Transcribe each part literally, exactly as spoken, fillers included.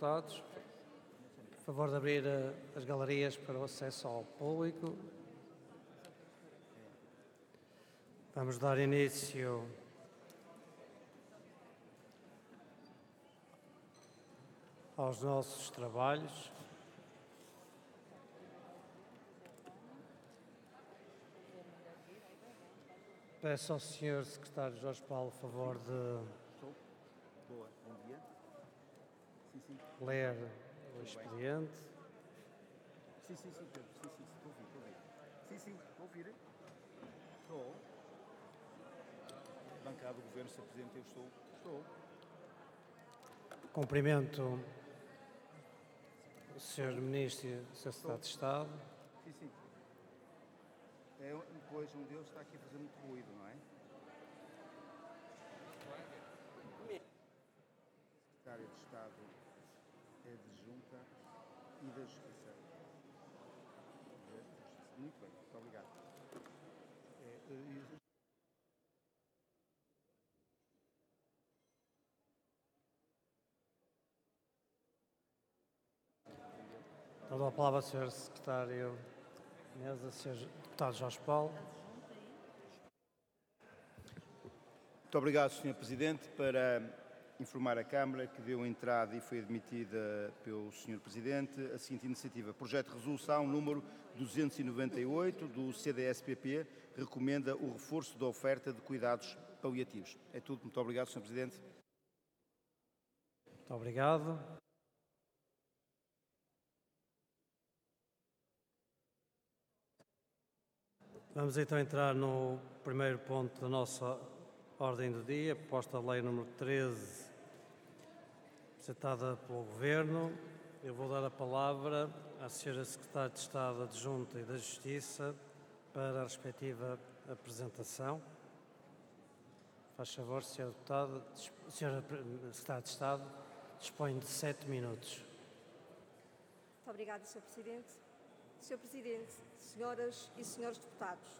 Deputados, por favor de abrir as galerias para o acesso ao público. Vamos dar início aos nossos trabalhos. Peço ao senhor Secretário Jorge Paulo, por favor, de Boa, bom dia. Sim, sim. ler o expediente. Sim, sim, sim, Pedro. Sim, sim, sim, estou a ouvir, estou a ouvir. Sim, sim, estou a ouvir. Estou. Bancada do Governo, senhor Presidente, eu estou. Estou. Cumprimento o senhor Ministro e o senhor Secretário de Estado. Sim, sim. É, pois, um deles está aqui a fazer muito ruído, não é? Secretária de Estado é adjunta e da Justiça. Muito bem, muito obrigado. É, é, Então dou a palavra ao senhor Secretário de Mesa, senhor Deputado Jorge Paulo. Muito obrigado, senhor Presidente, para informar a Câmara que deu entrada e foi admitida pelo senhor Presidente a seguinte iniciativa. Projeto de Resolução número duzentos e noventa e oito do C D S P P recomenda o reforço da oferta de cuidados paliativos. É tudo. Muito obrigado, senhor Presidente. Muito obrigado. Vamos então entrar no primeiro ponto da nossa ordem do dia, proposta de lei número treze, apresentada pelo Governo. Eu vou dar a palavra à senhora Secretária de Estado Adjunta e da Justiça para a respectiva apresentação. Faz favor, senhora Deputada, senhora Secretária de Estado, dispõe de sete minutos. Muito obrigada, senhor Presidente. senhor Presidente, senhoras e senhores deputados,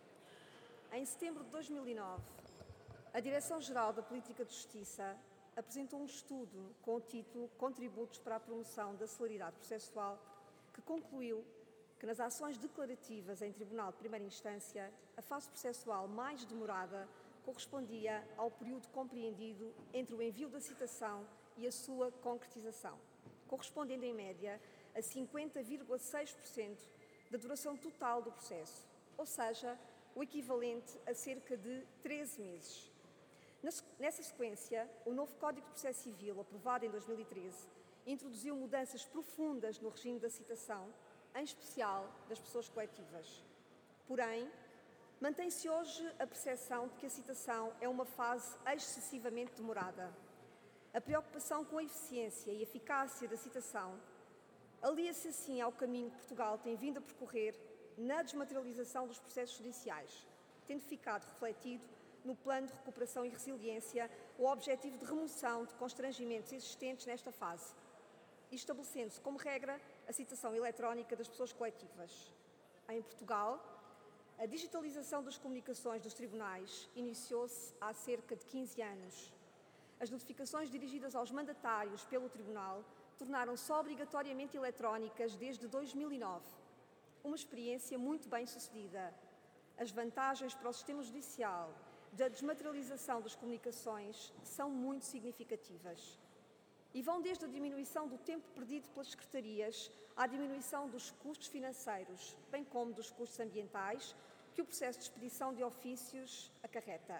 em setembro de dois mil e nove, a Direção-Geral da Política de Justiça apresentou um estudo com o título Contributos para a Promoção da Celeridade Processual, que concluiu que nas ações declarativas em Tribunal de Primeira Instância, a fase processual mais demorada correspondia ao período compreendido entre o envio da citação e a sua concretização, correspondendo em média a cinquenta vírgula seis por cento da duração total do processo, ou seja, o equivalente a cerca de treze meses. Nessa sequência, o novo Código de Processo Civil, aprovado em dois mil e treze, introduziu mudanças profundas no regime da citação, em especial das pessoas coletivas. Porém, mantém-se hoje a percepção de que a citação é uma fase excessivamente demorada. A preocupação com a eficiência e eficácia da citação alia-se assim ao caminho que Portugal tem vindo a percorrer na desmaterialização dos processos judiciais, tendo ficado refletido no Plano de Recuperação e Resiliência o objetivo de remoção de constrangimentos existentes nesta fase, e estabelecendo-se como regra a citação eletrónica das pessoas coletivas. Em Portugal, a digitalização das comunicações dos tribunais iniciou-se há cerca de quinze anos. As notificações dirigidas aos mandatários pelo Tribunal tornaram-se obrigatoriamente eletrónicas desde dois mil e nove. Uma experiência muito bem sucedida. As vantagens para o sistema judicial da desmaterialização das comunicações são muito significativas e vão desde a diminuição do tempo perdido pelas secretarias à diminuição dos custos financeiros, bem como dos custos ambientais que o processo de expedição de ofícios acarreta.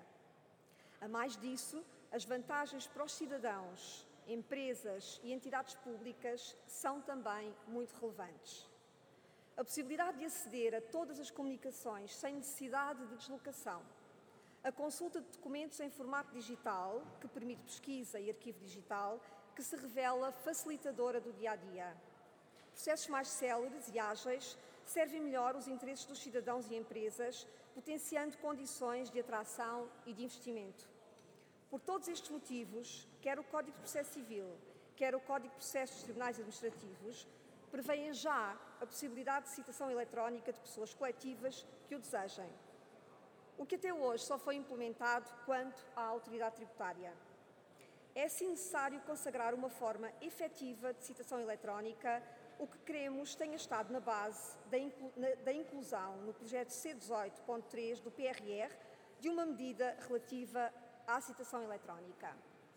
A mais disso, as vantagens para os cidadãos, empresas e entidades públicas são também muito relevantes. A possibilidade de aceder a todas as comunicações sem necessidade de deslocação, a consulta de documentos em formato digital, que permite pesquisa e arquivo digital, que se revela facilitadora do dia-a-dia. Processos mais céleres e ágeis servem melhor os interesses dos cidadãos e empresas, potenciando condições de atração e de investimento. Por todos estes motivos, quer o Código de Processo Civil, quer o Código de Processo dos Tribunais Administrativos, prevêem já a possibilidade de citação eletrónica de pessoas coletivas que o desejem, o que até hoje só foi implementado quanto à autoridade tributária. é sim necessário consagrar uma forma efetiva de citação eletrónica, o que queremos tenha estado na base da, inclu na, da inclusão no projeto C dezoito ponto três do P R R de uma medida relativa à citação eletrónica.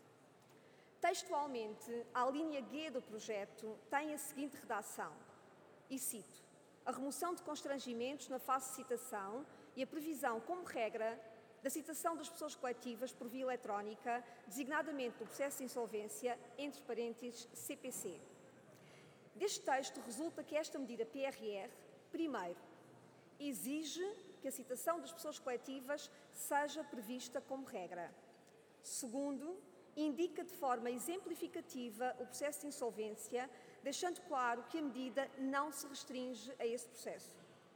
Textualmente, a linha G do projeto tem a seguinte redação, e cito: a remoção de constrangimentos na fase de citação e a previsão, como regra, da citação das pessoas coletivas por via eletrónica, designadamente no processo de insolvência, entre parênteses, C P C. Deste texto resulta que esta medida P R R, primeiro, exige que a citação das pessoas coletivas seja prevista como regra. Segundo, indica de forma exemplificativa o processo de insolvência, deixando claro que a medida não se restringe a esse processo.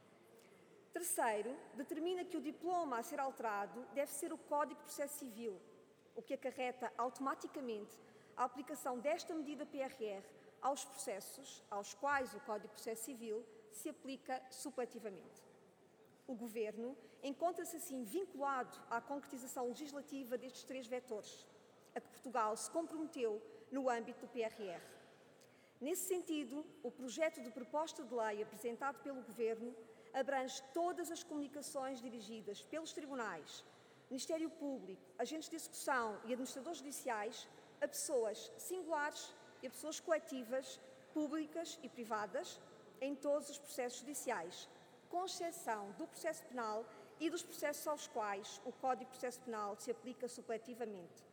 Terceiro, determina que o diploma a ser alterado deve ser o Código de Processo Civil, o que acarreta automaticamente a aplicação desta medida P R R aos processos aos quais o Código de Processo Civil se aplica supletivamente. O Governo encontra-se assim vinculado à concretização legislativa destes três vetores, a que Portugal se comprometeu no âmbito do P R R. Nesse sentido, o projeto de proposta de lei apresentado pelo Governo abrange todas as comunicações dirigidas pelos tribunais, Ministério Público, agentes de execução e administradores judiciais a pessoas singulares e a pessoas coletivas, públicas e privadas, em todos os processos judiciais, com exceção do processo penal e dos processos aos quais o Código de Processo Penal se aplica supletivamente.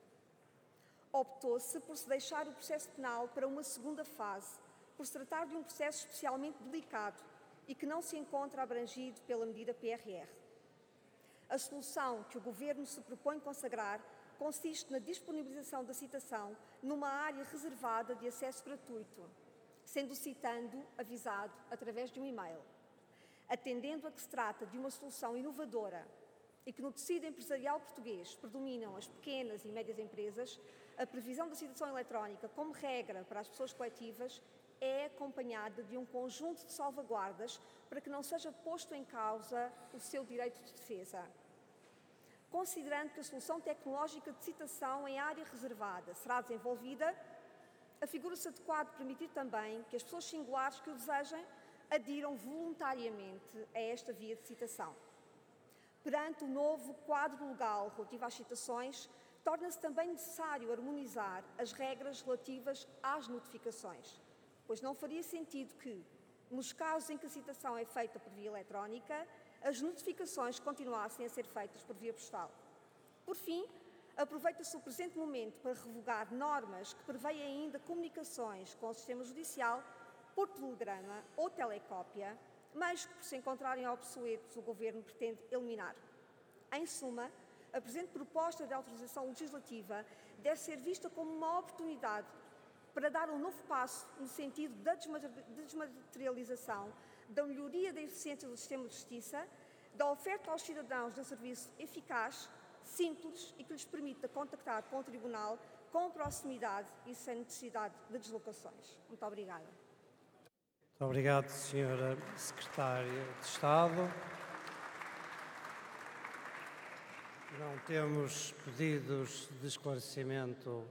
Optou-se por se deixar o processo penal para uma segunda fase, por se tratar de um processo especialmente delicado e que não se encontra abrangido pela medida P R R. A solução que o Governo se propõe consagrar consiste na disponibilização da citação numa área reservada de acesso gratuito, sendo o citando avisado através de um e-mail. Atendendo a que se trata de uma solução inovadora e que no tecido empresarial português predominam as pequenas e médias empresas, a previsão da citação eletrónica como regra para as pessoas coletivas é acompanhada de um conjunto de salvaguardas para que não seja posto em causa o seu direito de defesa. Considerando que a solução tecnológica de citação em área reservada será desenvolvida, afigura-se adequado permitir também que as pessoas singulares que o desejem adiram voluntariamente a esta via de citação. Perante o novo quadro legal relativo às citações, torna-se também necessário harmonizar as regras relativas às notificações, pois não faria sentido que, nos casos em que a citação é feita por via eletrónica, as notificações continuassem a ser feitas por via postal. Por fim, aproveita-se o presente momento para revogar normas que prevêem ainda comunicações com o sistema judicial por telegrama ou telecópia, mas que, por se encontrarem obsoletos, o Governo pretende eliminar. Em suma, a presente proposta de autorização legislativa deve ser vista como uma oportunidade para dar um novo passo no sentido da desmaterialização, da melhoria da eficiência do sistema de justiça, da oferta aos cidadãos de um serviço eficaz, simples e que lhes permita contactar com o Tribunal com proximidade e sem necessidade de deslocações. Muito obrigada. Muito obrigado, senhora Secretária de Estado. Não temos pedidos de esclarecimento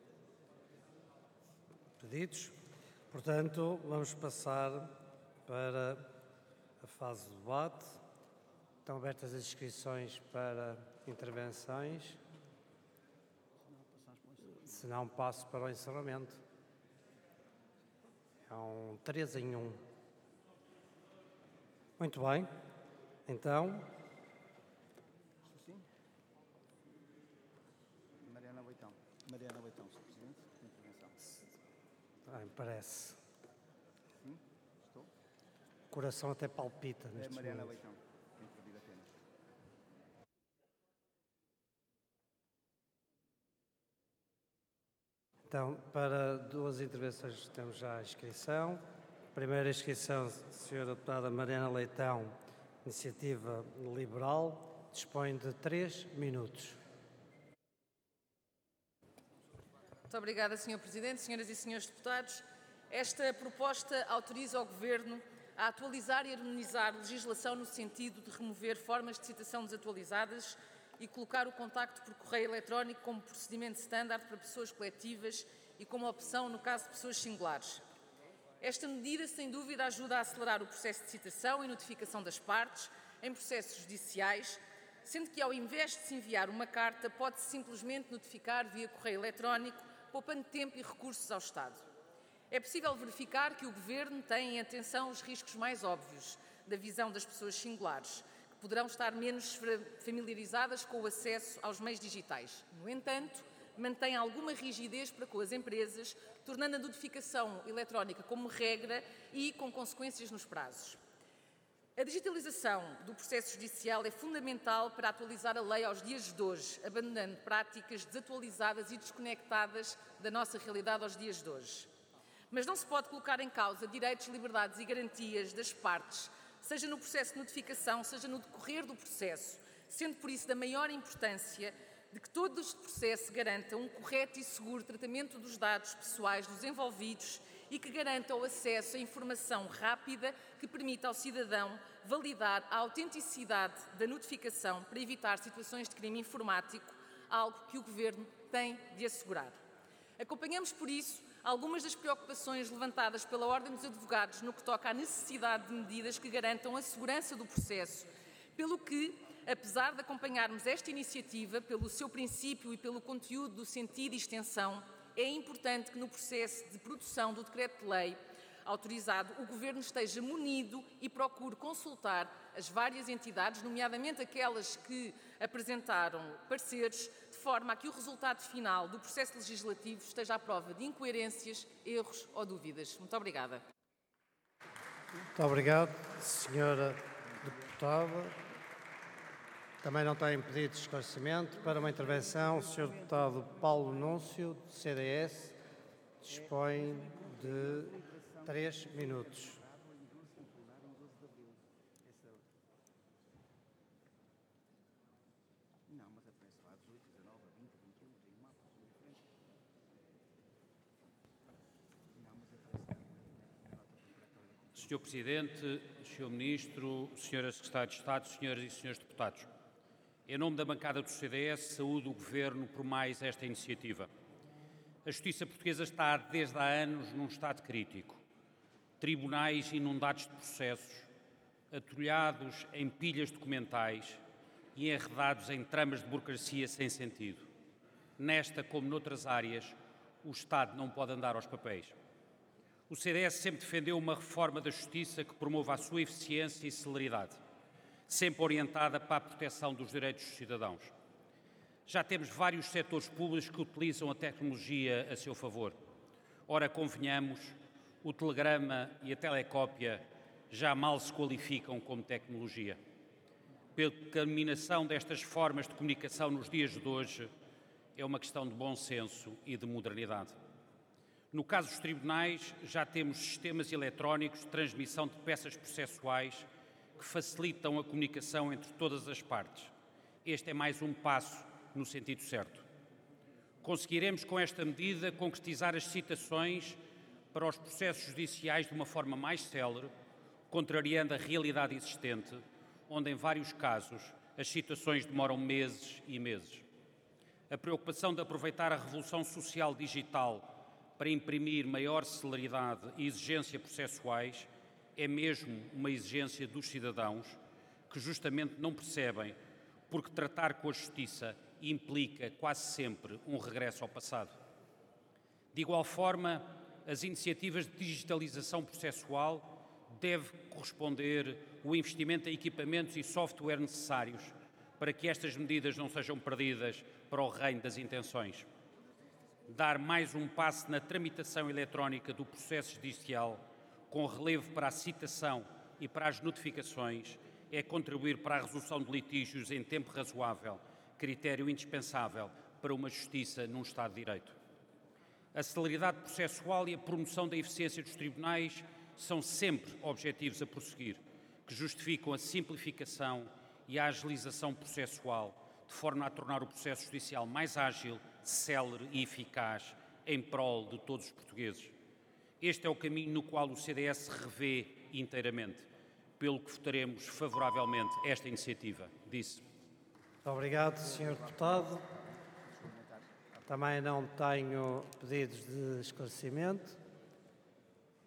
pedidos, portanto, vamos passar para a fase do debate. Estão abertas as inscrições para intervenções. Se não, passo para o encerramento. É um três em um. Muito bem. Então... Mariana Leitão. Mariana Leitão, senhor Presidente, intervenção. Ah, me parece. Sim, estou. O coração até palpita neste É Mariana momento. Leitão, tem que pedir apenas. Então, para duas intervenções temos já a inscrição. Primeira inscrição, senhora deputada Mariana Leitão, Iniciativa Liberal, dispõe de três minutos. Muito obrigada, senhor Presidente. Senhoras e senhores deputados, esta proposta autoriza o Governo a atualizar e harmonizar legislação no sentido de remover formas de citação desatualizadas e colocar o contacto por correio eletrónico como procedimento standard para pessoas coletivas e como opção no caso de pessoas singulares. Esta medida, sem dúvida, ajuda a acelerar o processo de citação e notificação das partes em processos judiciais, sendo que, ao invés de se enviar uma carta, pode-se simplesmente notificar via correio eletrónico, poupando tempo e recursos ao Estado. É possível verificar que o Governo tem em atenção os riscos mais óbvios da visão das pessoas singulares, que poderão estar menos familiarizadas com o acesso aos meios digitais. No entanto, mantém alguma rigidez para com as empresas, tornando a notificação eletrónica como regra e com consequências nos prazos. A digitalização do processo judicial é fundamental para atualizar a lei aos dias de hoje, abandonando práticas desatualizadas e desconectadas da nossa realidade aos dias de hoje. Mas não se pode colocar em causa direitos, liberdades e garantias das partes, seja no processo de notificação, seja no decorrer do processo, sendo por isso da maior importância de que todo este processo garanta um correto e seguro tratamento dos dados pessoais dos envolvidos e que garanta o acesso a informação rápida que permita ao cidadão validar a autenticidade da notificação para evitar situações de crime informático, algo que o Governo tem de assegurar. Acompanhamos, por isso, algumas das preocupações levantadas pela Ordem dos Advogados no que toca à necessidade de medidas que garantam a segurança do processo, pelo que, apesar de acompanharmos esta iniciativa pelo seu princípio e pelo conteúdo do sentido e extensão, é importante que no processo de produção do decreto-de-lei autorizado o Governo esteja munido e procure consultar as várias entidades, nomeadamente aquelas que apresentaram pareceres, de forma a que o resultado final do processo legislativo esteja à prova de incoerências, erros ou dúvidas. Muito obrigada. Muito obrigado, senhora Deputada. Também não tem pedido de esclarecimento. Para uma intervenção, o senhor Deputado Paulo Núncio, do C D S, dispõe de três minutos. senhor Presidente, senhor Ministro, senhora Secretária de Estado, senhoras e senhores deputados. Em nome da bancada do C D S, saúdo o Governo por mais esta iniciativa. A justiça portuguesa está desde há anos num estado crítico. Tribunais inundados de processos, atulhados em pilhas documentais e enredados em tramas de burocracia sem sentido. Nesta, como noutras áreas, o Estado não pode andar aos papéis. O C D S sempre defendeu uma reforma da justiça que promova a sua eficiência e celeridade, sempre orientada para a proteção dos direitos dos cidadãos. Já temos vários setores públicos que utilizam a tecnologia a seu favor. Ora, convenhamos, o telegrama e a telecópia já mal se qualificam como tecnologia. Pela caminação destas formas de comunicação nos dias de hoje, é uma questão de bom senso e de modernidade. No caso dos tribunais, já temos sistemas eletrónicos de transmissão de peças processuais que facilitam a comunicação entre todas as partes. Este é mais um passo no sentido certo. Conseguiremos, com esta medida, concretizar as citações para os processos judiciais de uma forma mais célere, contrariando a realidade existente, onde, em vários casos, as citações demoram meses e meses. A preocupação de aproveitar a revolução social digital para imprimir maior celeridade e exigência processuais é mesmo uma exigência dos cidadãos que justamente não percebem porque tratar com a justiça implica quase sempre um regresso ao passado. De igual forma, as iniciativas de digitalização processual devem corresponder o investimento em equipamentos e software necessários para que estas medidas não sejam perdidas para o reino das intenções. Dar mais um passo na tramitação eletrónica do processo judicial, com relevo para a citação e para as notificações, é contribuir para a resolução de litígios em tempo razoável, critério indispensável para uma justiça num Estado de Direito. A celeridade processual e a promoção da eficiência dos tribunais são sempre objetivos a prosseguir, que justificam a simplificação e a agilização processual, de forma a tornar o processo judicial mais ágil, célere e eficaz em prol de todos os portugueses. Este é o caminho no qual o C D S se revê inteiramente, pelo que votaremos favoravelmente esta iniciativa. Disse. Obrigado, senhor Deputado. Também não tenho pedidos de esclarecimento.